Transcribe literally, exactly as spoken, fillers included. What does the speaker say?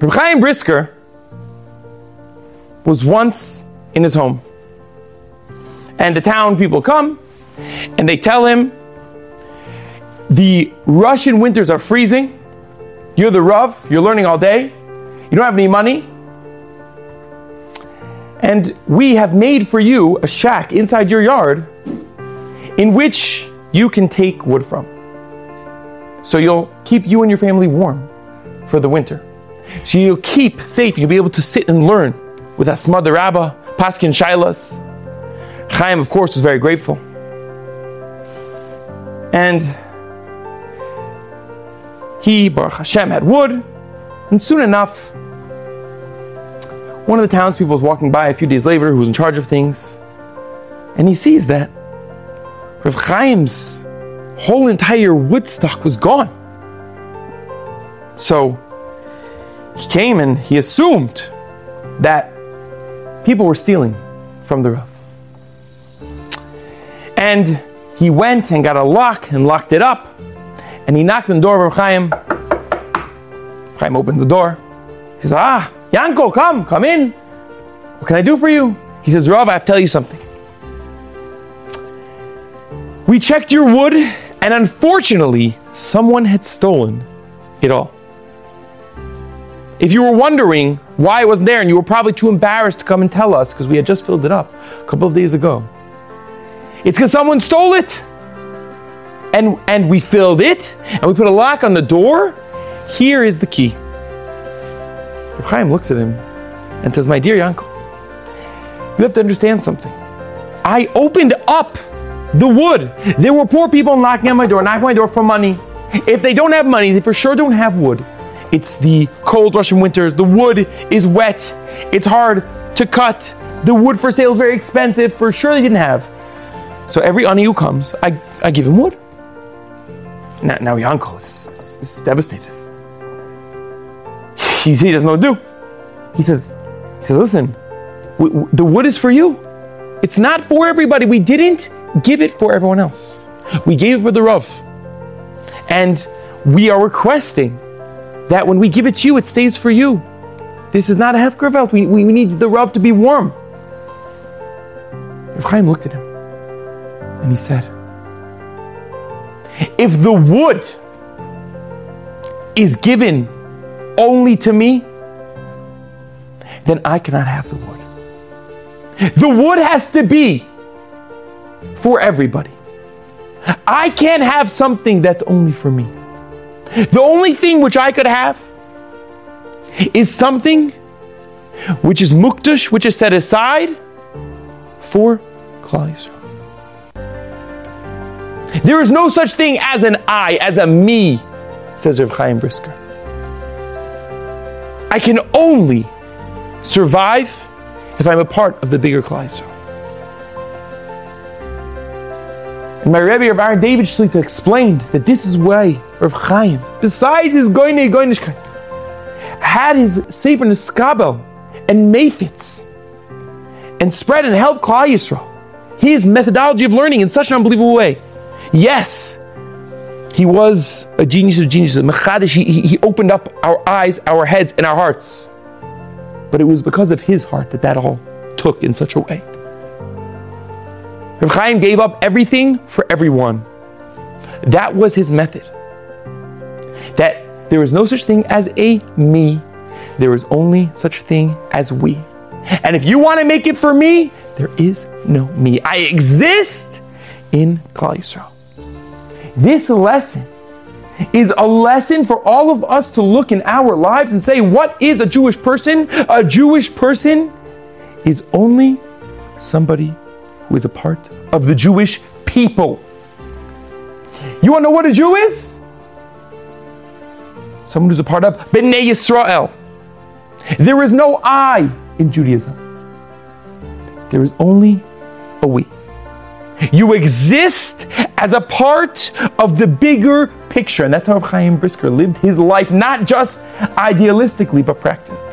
Rav Chaim Brisker was once in his home. And the town people come and they tell him, the Russian winters are freezing. You're the Rav, you're learning all day. You don't have any money. And we have made for you a shack inside your yard in which you can take wood from. So you'll keep you and your family warm for the winter. So you'll keep safe, you'll be able to sit and learn with Asmad the Rabbah, Paskin Shailas. Chaim, of course, was very grateful. And he, Baruch Hashem, had wood, and soon enough, one of the townspeople was walking by a few days later, who was in charge of things, and he sees that Rav Chaim's whole entire wood stock was gone. So he came and he assumed that people were stealing from the Rav. And he went and got a lock and locked it up, and he knocked on the door of Rav Chaim. Rav Chaim opened the door. He says, ah, Yankel, come, come in. What can I do for you? He says, Rav, I have to tell you something. We checked your wood, and unfortunately, someone had stolen it all. If you were wondering why it wasn't there, and you were probably too embarrassed to come and tell us because we had just filled it up a couple of days ago, it's because someone stole it. And, and we filled it, and we put a lock on the door. Here is the key. Rav Chaim looks at him and says, my dear Yankel, you have to understand something. I opened up the wood. There were poor people knocking on my door, knocking on my door for money. If they don't have money, they for sure don't have wood. It's the cold Russian winters. The wood is wet. It's hard to cut. The wood for sale is very expensive. For sure they didn't have. So every ani who comes, I, I give him wood. Now, now Yankel is, is, is devastated. He, he doesn't know what to do. He says, he says, listen, w- w- the wood is for you. It's not for everybody. We didn't give it for everyone else. We gave it for the Rav. And we are requesting that when we give it to you, it stays for you. This is not a hefkervelt. We, we, we need the Rav to be warm. Rav Chaim looked at him and he said, if the wood is given only to me, then I cannot have the wood. The wood has to be for everybody. I can't have something that's only for me. The only thing which I could have is something which is mukdash, which is set aside for Klal Yisrael. There is no such thing as an I, as a me, says Rav Chaim Brisker. I can only survive if I'm a part of the bigger Klal Yisrael. And my Rebbe, Rav Aaron David Shlita, explained that this is why Rav Chaim, besides his goyne goynishkeit, had his Sefer Neskabel and Mephitz and spread and helped Klal Yisrael. His methodology of learning in such an unbelievable way. Yes, he was a genius of geniuses. Mechadish, he, he opened up our eyes, our heads, and our hearts. But it was because of his heart that that all took in such a way. Rav Chaim gave up everything for everyone. That was his method. That there is no such thing as a me. There is only such a thing as we. And if you want to make it for me, there is no me. I exist in Klal Yisrael. This lesson is a lesson for all of us to look in our lives and say, what is a Jewish person? A Jewish person is only somebody who is a part of the Jewish people. You want to know what a Jew is? Someone who's a part of Bnei Yisrael. There is no I in Judaism. There is only a we. You exist as a part of the bigger picture. And that's how Rav Chaim Brisker lived his life, not just idealistically, but practically.